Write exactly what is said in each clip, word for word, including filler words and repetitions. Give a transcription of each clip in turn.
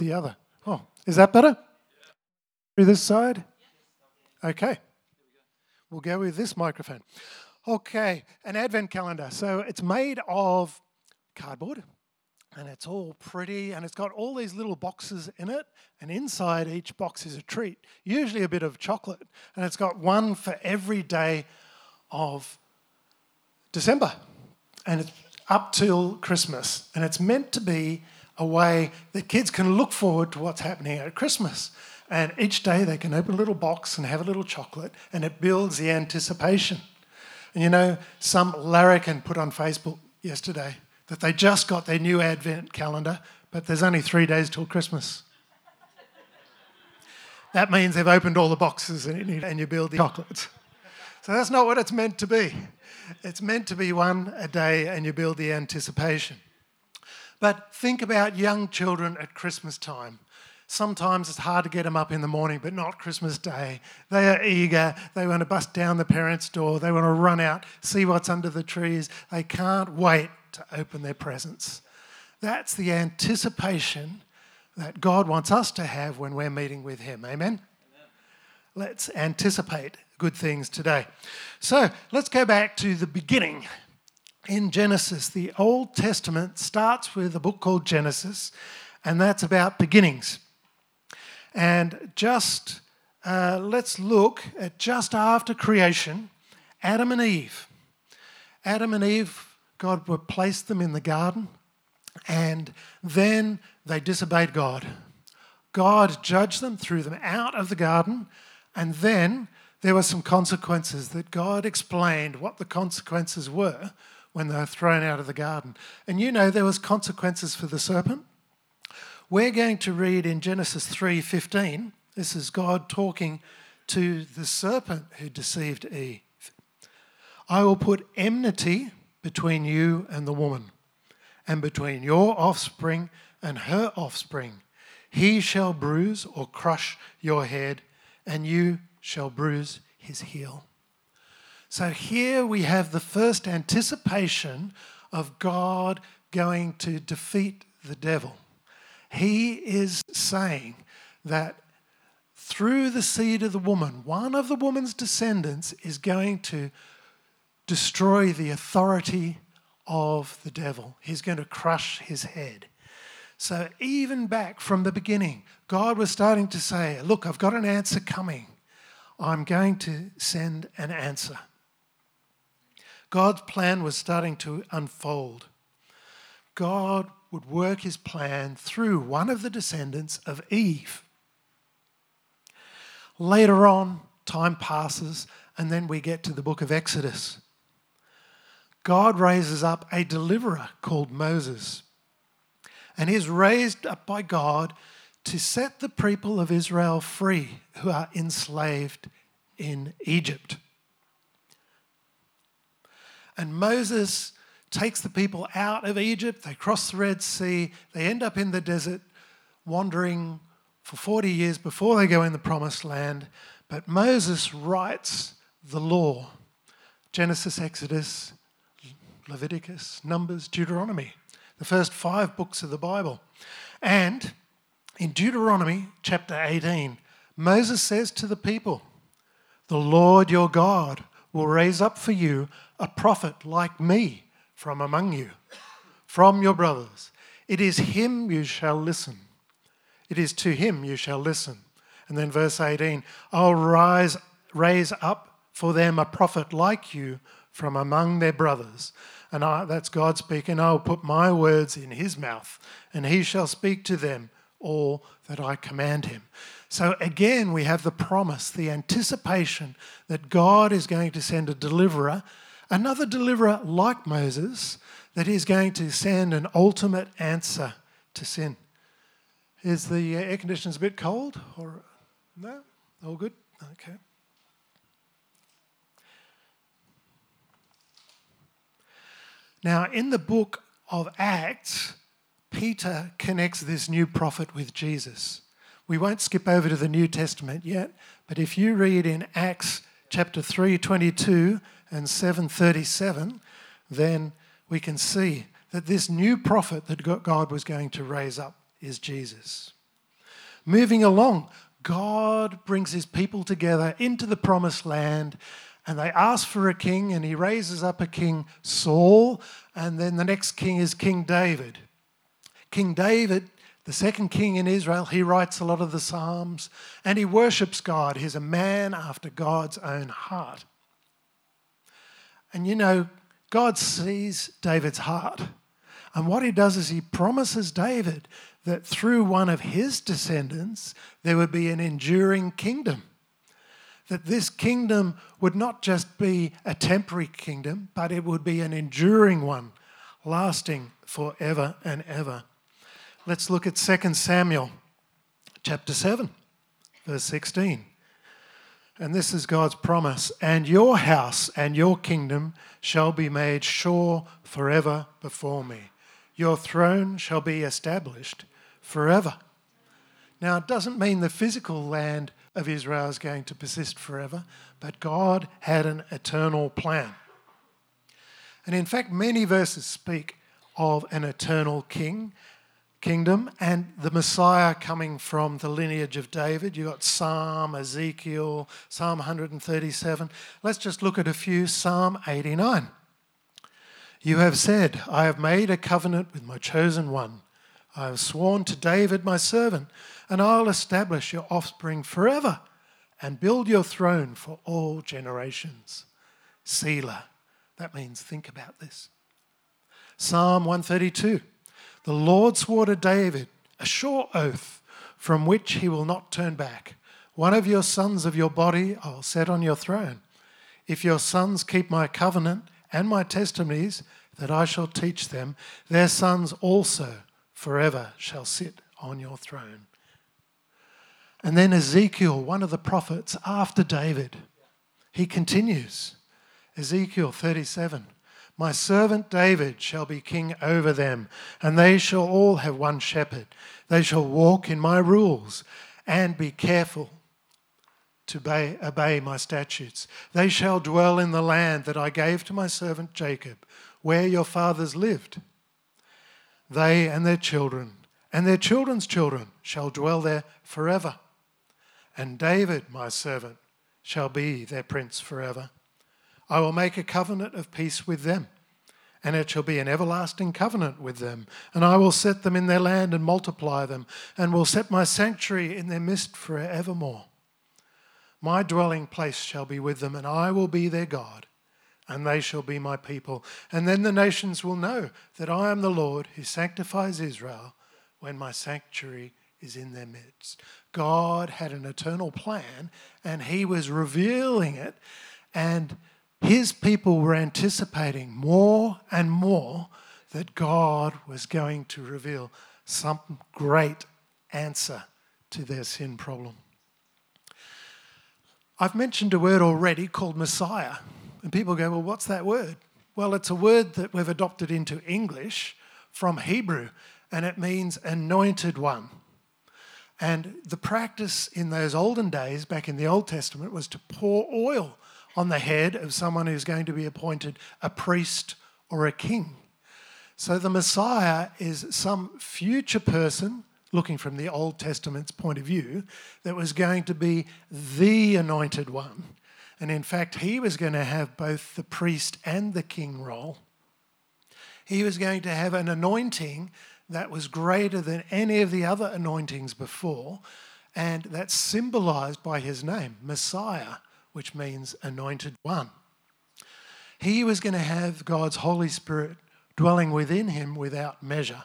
The other. Oh, is that better? Through this side? Okay. We'll go with this microphone. Okay, an advent calendar. So it's made of cardboard, and it's all pretty, and it's got all these little boxes in it, and inside each box is a treat, usually a bit of chocolate, and it's got one for every day of December, and it's up till Christmas, and it's meant to be a way that kids can look forward to what's happening at Christmas. And each day they can open a little box and have a little chocolate, and it builds the anticipation. And you know, some larrikin put on Facebook yesterday that they just got their new advent calendar, but there's only three days till Christmas. That means they've opened all the boxes and you build the chocolates. So that's not what it's meant to be. It's meant to be one a day and you build the anticipation. But think about young children at Christmas time. Sometimes it's hard to get them up in the morning, but not Christmas Day. They are eager. They want to bust down the parents' door. They want to run out, see what's under the trees. They can't wait to open their presents. That's the anticipation that God wants us to have when we're meeting with Him. Amen? Amen. Let's anticipate good things today. So let's go back to the beginning. In Genesis, the Old Testament starts with a book called Genesis, and that's about beginnings. And just uh, let's look at just after creation, Adam and Eve. Adam and Eve, God placed them in the garden, and then they disobeyed God. God judged them, threw them out of the garden, and then there were some consequences that God explained what the consequences were when they were thrown out of the garden. And you know there was consequences for the serpent. We're going to read in Genesis three fifteen. This is God talking to the serpent who deceived Eve. I will put enmity between you and the woman, and between your offspring and her offspring. He shall bruise or crush your head, and you shall bruise his heel. So here we have the first anticipation of God going to defeat the devil. He is saying that through the seed of the woman, one of the woman's descendants is going to destroy the authority of the devil. He's going to crush his head. So even back from the beginning, God was starting to say, look, I've got an answer coming. I'm going to send an answer. God's plan was starting to unfold. God would work his plan through one of the descendants of Eve. Later on, time passes, and then we get to the book of Exodus. God raises up a deliverer called Moses. And he's raised up by God to set the people of Israel free who are enslaved in Egypt. And Moses takes the people out of Egypt, they cross the Red Sea, they end up in the desert wandering for forty years before they go in the promised land. But Moses writes the law. Genesis, Exodus, Leviticus, Numbers, Deuteronomy, the first five books of the Bible. And in Deuteronomy chapter eighteen, Moses says to the people, the Lord your God will raise up for you a prophet like me from among you, from your brothers. It is him you shall listen. It is to him you shall listen. And then verse eighteen, I'll rise, raise up for them a prophet like you from among their brothers. And I, that's God speaking. I will put my words in his mouth, and he shall speak to them all that I command him. So again, we have the promise, the anticipation that God is going to send a deliverer, another deliverer like Moses, that is going to send an ultimate answer to sin. Is the air conditioners a bit cold? Or no? All good? Okay. Now, in the book of Acts, Peter connects this new prophet with Jesus. We won't skip over to the New Testament yet, but if you read in Acts chapter three twenty-two and seven thirty-seven, then we can see that this new prophet that God was going to raise up is Jesus. moving along, God brings his people together into the promised land, and they ask for a king, and he raises up a king, Saul, and then the next king is King David. King David, the second king in Israel, he writes a lot of the Psalms, and he worships God. He's a man after God's own heart. And you know, God sees David's heart. And what he does is he promises David that through one of his descendants, there would be an enduring kingdom. That this kingdom would not just be a temporary kingdom, but it would be an enduring one, lasting forever and ever. Let's look at Second Samuel chapter seven, verse sixteen. And this is God's promise. And your house and your kingdom shall be made sure forever before me. Your throne shall be established forever. Now, it doesn't mean the physical land of Israel is going to persist forever, but God had an eternal plan. And in fact, many verses speak of an eternal king, kingdom, and the Messiah coming from the lineage of David. You've got Psalm, Ezekiel, Psalm one thirty-seven. Let's just look at a few. Psalm eighty-nine. You have said, I have made a covenant with my chosen one. I have sworn to David my servant, and I'll establish your offspring forever and build your throne for all generations. Selah. That means think about this. Psalm one thirty-two. The Lord swore to David a sure oath from which he will not turn back. One of your sons of your body I will set on your throne. If your sons keep my covenant and my testimonies that I shall teach them, their sons also forever shall sit on your throne. And then Ezekiel, one of the prophets after David, he continues. Ezekiel thirty-seven. My servant David shall be king over them, and they shall all have one shepherd. They shall walk in my rules and be careful to obey, obey my statutes. They shall dwell in the land that I gave to my servant Jacob, where your fathers lived. They and their children and their children's children shall dwell there forever. And David, my servant, shall be their prince forever. I will make a covenant of peace with them, and it shall be an everlasting covenant with them. And I will set them in their land and multiply them, and will set my sanctuary in their midst forevermore. My dwelling place shall be with them, and I will be their God, and they shall be my people. And then the nations will know that I am the Lord who sanctifies Israel when my sanctuary is in their midst. God had an eternal plan, and he was revealing it, and his people were anticipating more and more that God was going to reveal some great answer to their sin problem. I've mentioned a word already called Messiah. And people go, well, what's that word? Well, it's a word that we've adopted into English from Hebrew, and it means anointed one. And the practice in those olden days, back in the Old Testament, was to pour oil on the head of someone who's going to be appointed a priest or a king. So the Messiah is some future person, looking from the Old Testament's point of view, that was going to be the anointed one. And in fact, he was going to have both the priest and the king role. He was going to have an anointing that was greater than any of the other anointings before, and that's symbolized by his name, Messiah, which means anointed one. He was going to have God's Holy Spirit dwelling within him without measure.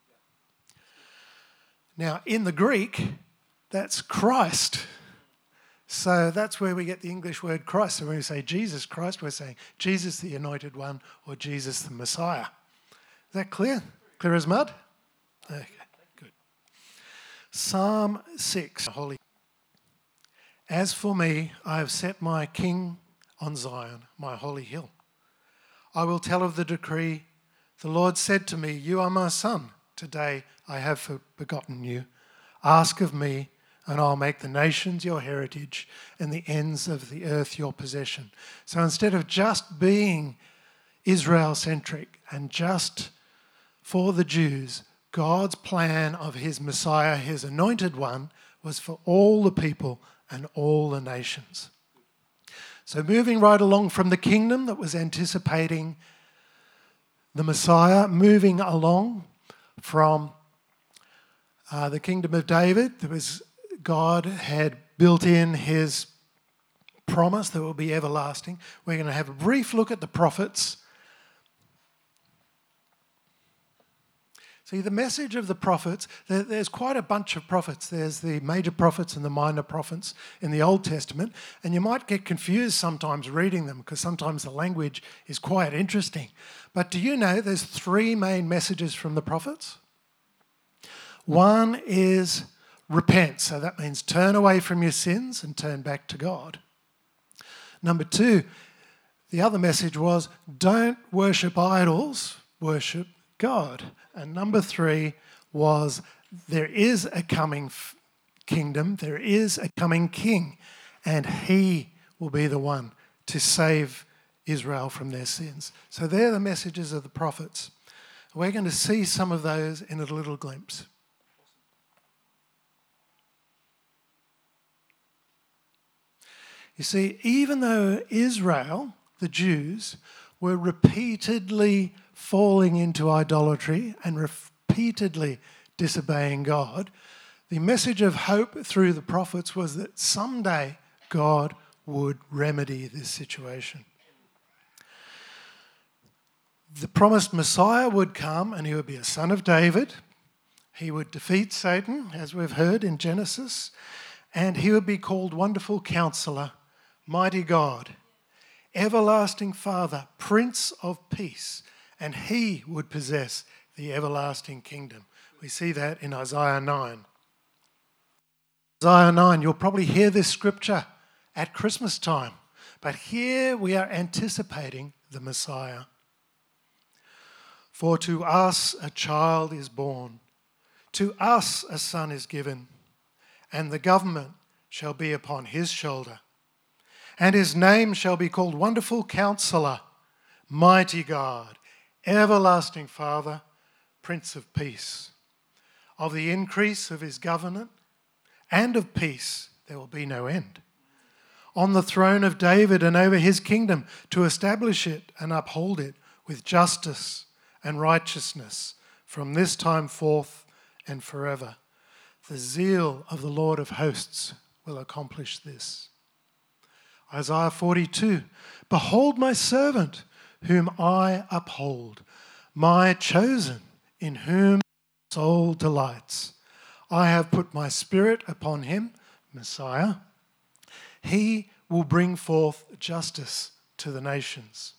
Now, in the Greek, that's Christ. So that's where we get the English word Christ. So when we say Jesus Christ, we're saying Jesus the Anointed One or Jesus the Messiah. Is that clear? Clear as mud? Okay, good. Psalm six. Holy. As for me, I have set my king on Zion, my holy hill. I will tell of the decree. The Lord said to me, you are my son. Today I have begotten you. Ask of me, and I'll make the nations your heritage and the ends of the earth your possession. So instead of just being Israel-centric and just for the Jews, God's plan of his Messiah, his anointed one, was for all the people and all the nations. So moving right along from the kingdom that was anticipating the Messiah, moving along from uh, the kingdom of David, there was God had built in his promise that will be everlasting. We're going to have a brief look at the prophets. See, the message of the prophets, there's quite a bunch of prophets. There's the major prophets and the minor prophets in the Old Testament, and you might get confused sometimes reading them because sometimes the language is quite interesting. But do you know there's three main messages from the prophets? One is repent, so that means turn away from your sins and turn back to God. Number two, the other message was don't worship idols, worship God. And number three was there is a coming f- kingdom, there is a coming king, and he will be the one to save Israel from their sins. So they're the messages of the prophets. We're going to see some of those in a little glimpse. You see, even though Israel, the Jews, were repeatedly falling into idolatry and repeatedly disobeying God, the message of hope through the prophets was that someday God would remedy this situation. The promised Messiah would come and he would be a son of David. He would defeat Satan, as we've heard in Genesis, and he would be called Wonderful Counselor, Mighty God, Everlasting Father, Prince of Peace, and he would possess the everlasting kingdom. We see that in Isaiah nine. Isaiah nine, you'll probably hear this scripture at Christmas time, but here we are anticipating the Messiah. For to us a child is born, to us a son is given, and the government shall be upon his shoulder. And his name shall be called Wonderful Counselor, Mighty God, Everlasting Father, Prince of Peace. Of the increase of his government and of peace there will be no end. On the throne of David and over his kingdom, to establish it and uphold it with justice and righteousness from this time forth and forever. The zeal of the Lord of hosts will accomplish this. Isaiah forty-two, behold my servant, whom I uphold, my chosen, in whom my soul delights. I have put my spirit upon him, Messiah. He will bring forth justice to the nations.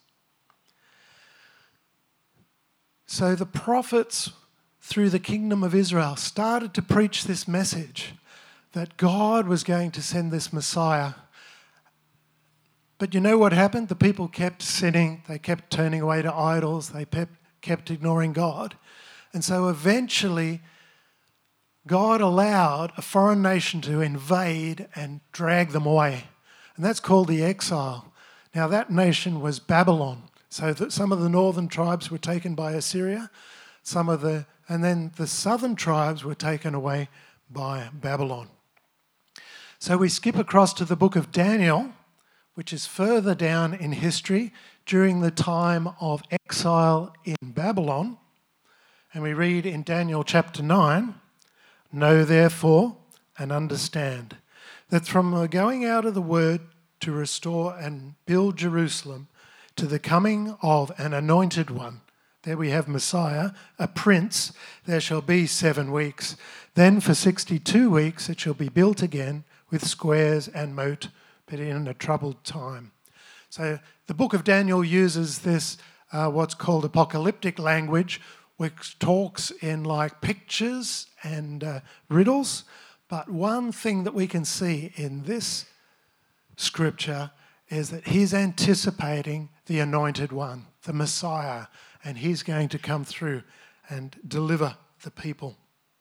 So the prophets through the kingdom of Israel started to preach this message that God was going to send this Messiah. But you know what happened? The people kept sinning. They kept turning away to idols. They kept ignoring God. And so eventually, God allowed a foreign nation to invade and drag them away. And that's called the exile. Now, that nation was Babylon. So that some of the northern tribes were taken by Assyria, some of the, and then the southern tribes were taken away by Babylon. So we skip across to the book of Daniel, which is further down in history during the time of exile in Babylon. And we read in Daniel chapter nine, know therefore and understand that from the going out of the word to restore and build Jerusalem to the coming of an anointed one, there we have Messiah, a prince, there shall be seven weeks. Then for sixty-two weeks it shall be built again with squares and moat, but in a troubled time. So the book of Daniel uses this, uh, what's called apocalyptic language, which talks in like pictures and uh, riddles. But one thing that we can see in this scripture is that he's anticipating the anointed one, the Messiah, and he's going to come through and deliver the people.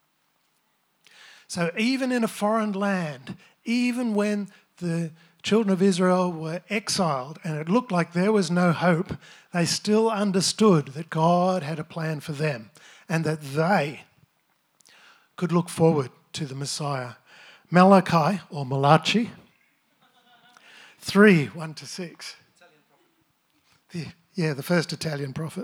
So even in a foreign land, even when the children of Israel were exiled and it looked like there was no hope, they still understood that God had a plan for them and that they could look forward to the Messiah. Malachi, or Malachi, three, one to six. The, yeah, the first Italian prophet.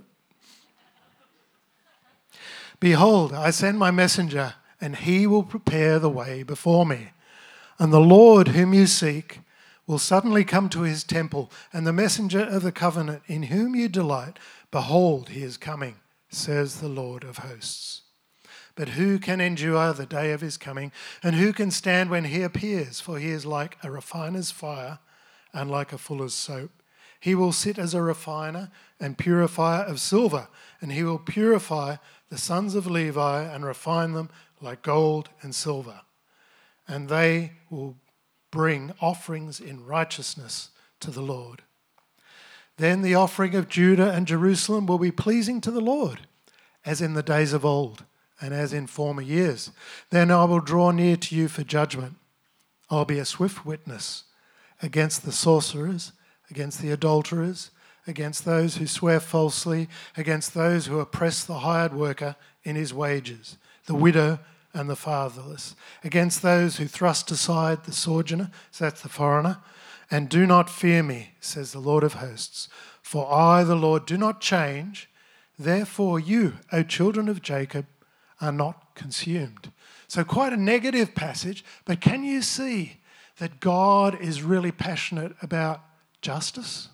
Behold, I send my messenger, and he will prepare the way before me. And the Lord whom you seek will suddenly come to his temple, and the messenger of the covenant in whom you delight, behold, he is coming, says the Lord of hosts. But who can endure the day of his coming, and who can stand when he appears? For he is like a refiner's fire and like a fuller's soap. He will sit as a refiner and purifier of silver, and he will purify the sons of Levi and refine them like gold and silver. And they will bring offerings in righteousness to the Lord. Then the offering of Judah and Jerusalem will be pleasing to the Lord, as in the days of old and as in former years. Then I will draw near to you for judgment. I'll be a swift witness against the sorcerers, against the adulterers, against those who swear falsely, against those who oppress the hired worker in his wages, the widow and the fatherless, against those who thrust aside the sojourner, so that's the foreigner, and do not fear me, says the Lord of hosts. For I, the Lord, do not change. Therefore you, O children of Jacob, are not consumed. So quite a negative passage, but can you see that God is really passionate about justice?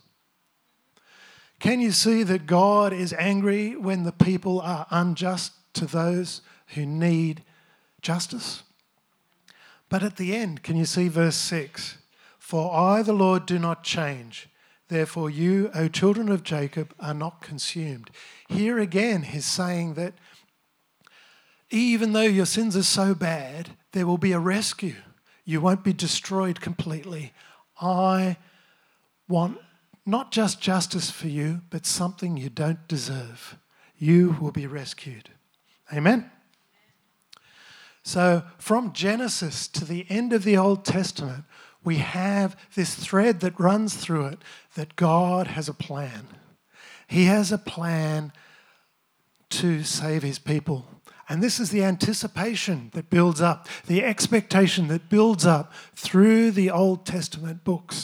Can you see that God is angry when the people are unjust to those who need justice? But at the end, can you see verse six? For I, the Lord, do not change. Therefore you, O children of Jacob, are not consumed. Here again, he's saying that even though your sins are so bad, there will be a rescue. You won't be destroyed completely. I want not just justice for you, but something you don't deserve. You will be rescued. Amen? So from Genesis to the end of the Old Testament, we have this thread that runs through it, that God has a plan. He has a plan to save his people. And this is the anticipation that builds up, the expectation that builds up through the Old Testament books.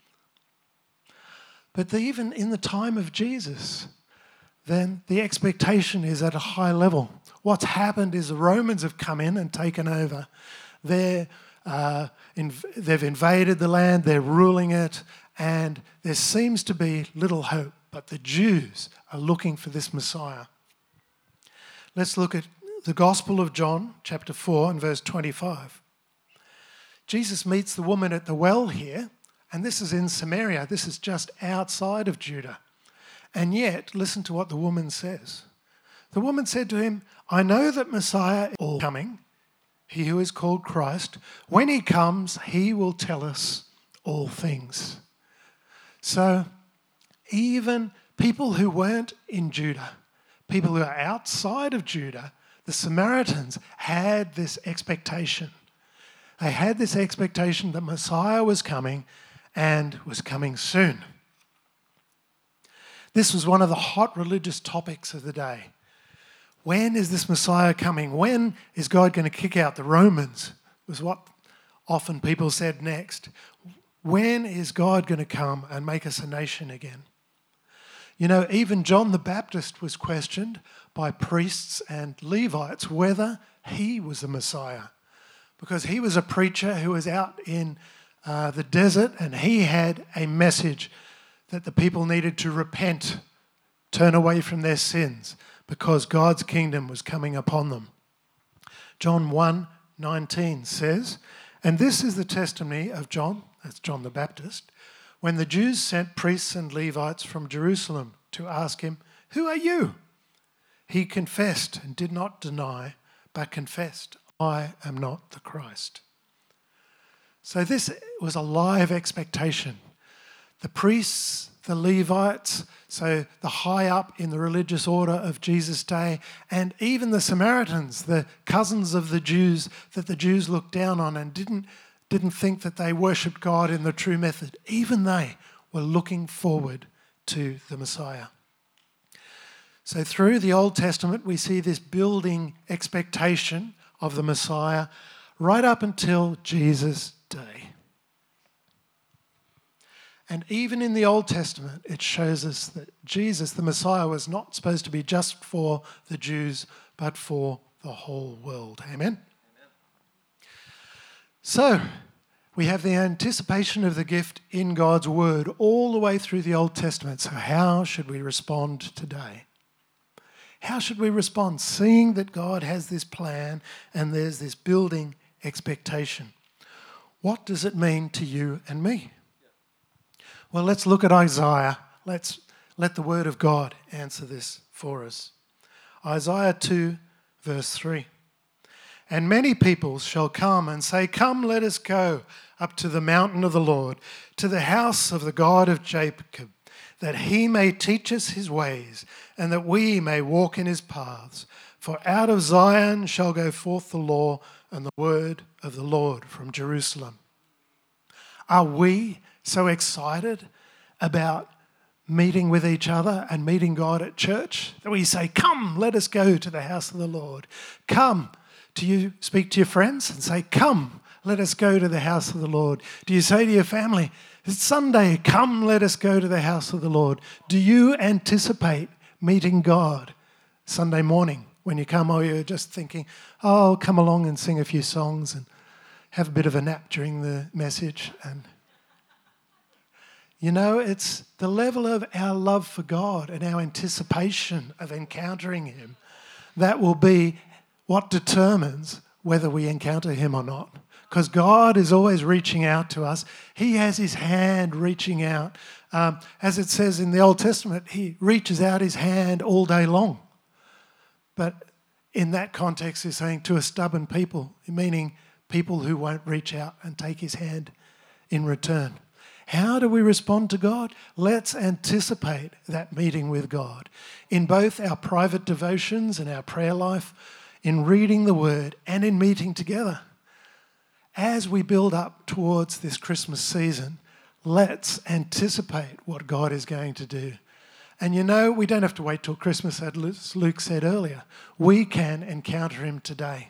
But even in the time of Jesus, then the expectation is at a high level. What's happened is the Romans have come in and taken over. They're, uh, inv- they've invaded the land, they're ruling it, and there seems to be little hope. But the Jews are looking for this Messiah. Let's look at the Gospel of John, chapter four, and verse twenty-five. Jesus meets the woman at the well here, and this is in Samaria. This is just outside of Judah. And yet, listen to what the woman says. The woman said to him, I know that Messiah is coming, he who is called Christ. When he comes, he will tell us all things. So even people who weren't in Judah, people who are outside of Judah, the Samaritans had this expectation. They had this expectation that Messiah was coming and was coming soon. This was one of the hot religious topics of the day. When is this Messiah coming? When is God going to kick out the Romans? Was what often people said next. When is God going to come and make us a nation again? You know, even John the Baptist was questioned by priests and Levites whether he was the Messiah, because he was a preacher who was out in uh, the desert, and he had a message that the people needed to repent, turn away from their sins, because God's kingdom was coming upon them. John one nineteen says, and this is the testimony of John, that's John the Baptist, when the Jews sent priests and Levites from Jerusalem to ask him, who are you? He confessed and did not deny, but confessed, I am not the Christ. So this was a live expectation. The priests, the Levites, so the high up in the religious order of Jesus' day, and even the Samaritans, the cousins of the Jews that the Jews looked down on and didn't, didn't think that they worshipped God in the true method, even they were looking forward to the Messiah. So through the Old Testament, we see this building expectation of the Messiah right up until Jesus' day. And even in the Old Testament, it shows us that Jesus, the Messiah, was not supposed to be just for the Jews, but for the whole world. Amen? Amen. So, we have the anticipation of the gift in God's Word all the way through the Old Testament. So how should we respond today? How should we respond? Seeing that God has this plan and there's this building expectation. What does it mean to you and me? Well, let's look at Isaiah. Let's let the Word of God answer this for us. Isaiah two, verse three. And many peoples shall come and say, Come, let us go up to the mountain of the Lord, to the house of the God of Jacob, that he may teach us his ways, and that we may walk in his paths. For out of Zion shall go forth the law and the word of the Lord from Jerusalem. Are we so excited about meeting with each other and meeting God at church that we say, Come, let us go to the house of the Lord. Come. Do you speak to your friends and say, Come, let us go to the house of the Lord? Do you say to your family, It's Sunday, come, let us go to the house of the Lord? Do you anticipate meeting God Sunday morning when you come, or you're just thinking, oh, I'll come along and sing a few songs and have a bit of a nap during the message? And you know, it's the level of our love for God and our anticipation of encountering him that will be what determines whether we encounter him or not. Because God is always reaching out to us. He has his hand reaching out. Um, as it says in the Old Testament, he reaches out his hand all day long. But in that context, he's saying to a stubborn people, meaning people who won't reach out and take his hand in return. How do we respond to God? Let's anticipate that meeting with God in both our private devotions and our prayer life, in reading the Word and in meeting together. As we build up towards this Christmas season, let's anticipate what God is going to do. And you know, we don't have to wait till Christmas, as Luke said earlier. We can encounter him today.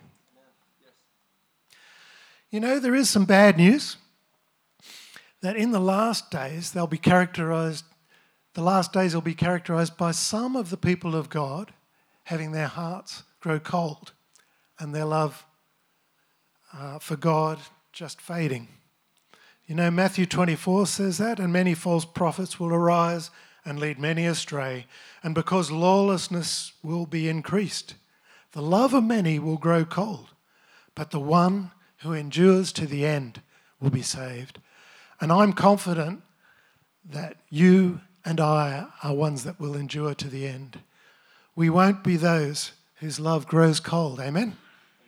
You know, there is some bad news that in the last days, they'll be characterized, the last days will be characterized by some of the people of God having their hearts grow cold and their love uh, for God just fading. You know, Matthew twenty-four says that, and many false prophets will arise and lead many astray, and because lawlessness will be increased, the love of many will grow cold, but the one who endures to the end will be saved. And I'm confident that you and I are ones that will endure to the end. We won't be those whose love grows cold. Amen? Amen?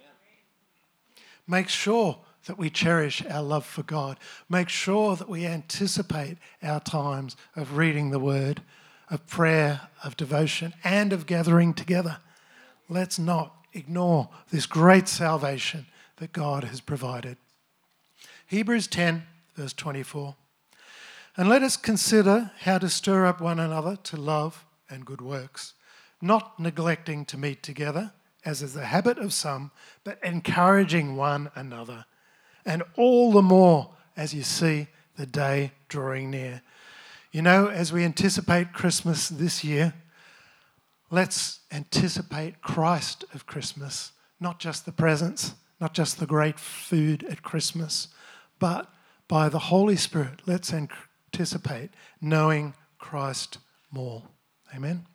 Make sure that we cherish our love for God. Make sure that we anticipate our times of reading the Word, of prayer, of devotion, and of gathering together. Let's not ignore this great salvation that God has provided. Hebrews ten, verse twenty-four. And let us consider how to stir up one another to love and good works, not neglecting to meet together, as is the habit of some, but encouraging one another, and all the more as you see the day drawing near. You know, as we anticipate Christmas this year, let's anticipate Christ of Christmas, not just the presents, not just the great food at Christmas, but by the Holy Spirit, let's anticipate knowing Christ more. Amen?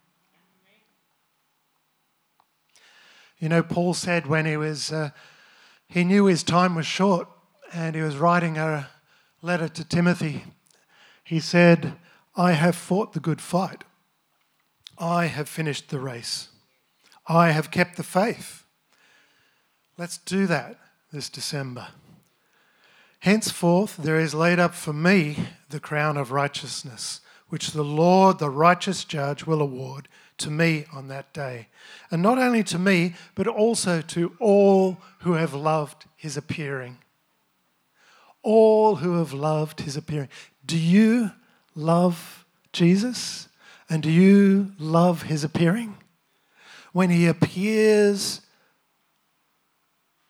You know, Paul said when he was, uh, he knew his time was short and he was writing a letter to Timothy. He said, I have fought the good fight. I have finished the race. I have kept the faith. Let's do that this December. Henceforth, there is laid up for me the crown of righteousness, which the Lord, the righteous judge, will award to me on that day. And not only to me, but also to all who have loved his appearing. All who have loved his appearing. Do you love Jesus? And do you love his appearing? When he appears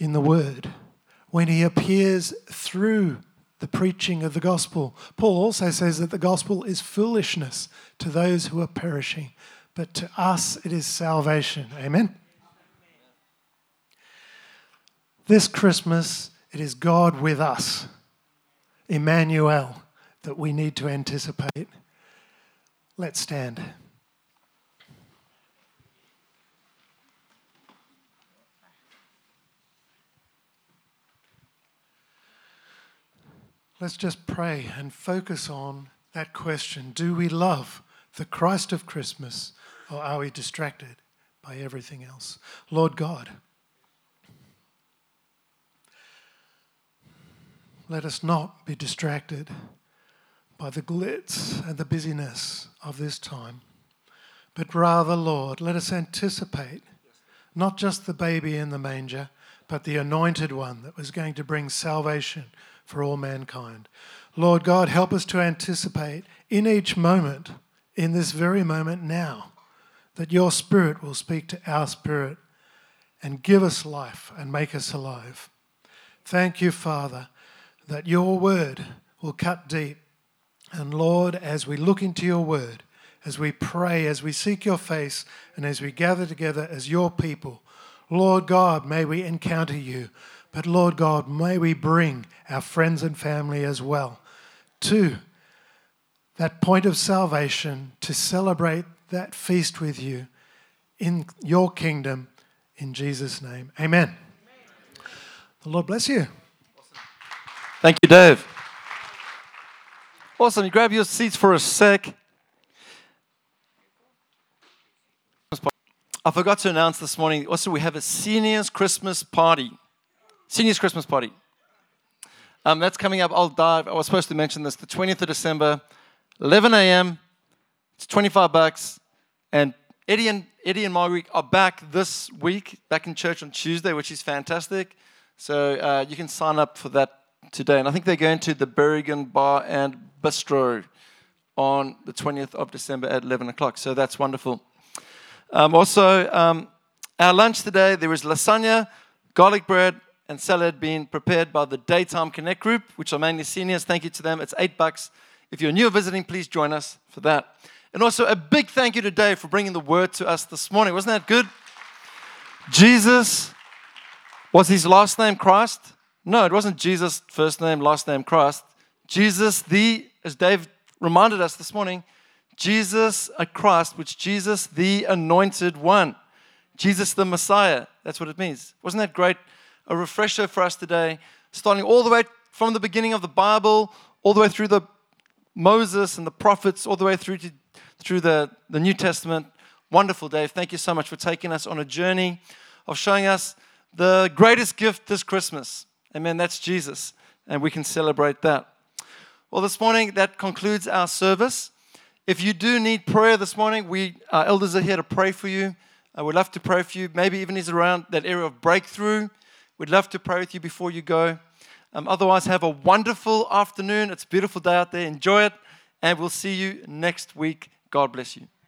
in the Word, when he appears through the preaching of the gospel. Paul also says that the gospel is foolishness to those who are perishing, but to us it is salvation. Amen? This Christmas, it is God with us, Emmanuel, that we need to anticipate. Let's stand. Let's just pray and focus on that question. Do we love the Christ of Christmas, or are we distracted by everything else? Lord God, let us not be distracted by the glitz and the busyness of this time, but rather, Lord, let us anticipate not just the baby in the manger, but the anointed one that was going to bring salvation for all mankind. Lord God, help us to anticipate in each moment, in this very moment now, that your Spirit will speak to our spirit and give us life and make us alive. Thank you, Father, that your word will cut deep. And Lord, as we look into your word, as we pray, as we seek your face, and as we gather together as your people, Lord God, may we encounter you. But Lord God, may we bring our friends and family as well to that point of salvation, to celebrate that feast with you in your kingdom, in Jesus' name. Amen. Amen. The Lord bless you. Awesome. Thank you, Dave. Awesome. You grab your seats for a sec. I forgot to announce this morning, also we have a seniors Christmas party. Seniors Christmas party. Um, that's coming up. I'll dive. I was supposed to mention this. The twentieth of December, eleven a.m. It's twenty-five bucks. And Eddie and Eddie and Margaret are back this week, back in church on Tuesday, which is fantastic. So uh, you can sign up for that today. And I think they're going to the Berrigan Bar and Bistro on the twentieth of December at eleven o'clock. So that's wonderful. Um, also, um, our lunch today, there was lasagna, garlic bread, and salad being prepared by the Daytime Connect group, which are mainly seniors. Thank you to them. It's eight bucks. If you're new or visiting, please join us for that. And also a big thank you to Dave for bringing the word to us this morning. Wasn't that good? Jesus, was his last name Christ? No, it wasn't Jesus' first name, last name Christ. Jesus, the, as Dave reminded us this morning, Jesus a Christ, which Jesus the anointed one. Jesus the Messiah. That's what it means. Wasn't that great? A refresher for us today, starting all the way from the beginning of the Bible, all the way through the Moses and the prophets, all the way through to through the, the New Testament. Wonderful, Dave. Thank you so much for taking us on a journey of showing us the greatest gift this Christmas. Amen. That's Jesus, and we can celebrate that. Well, this morning, that concludes our service. If you do need prayer this morning, we our elders are here to pray for you. I would love to pray for you. Maybe even is around that area of breakthrough. We'd love to pray with you before you go. Um, otherwise, have a wonderful afternoon. It's a beautiful day out there. Enjoy it. And we'll see you next week. God bless you.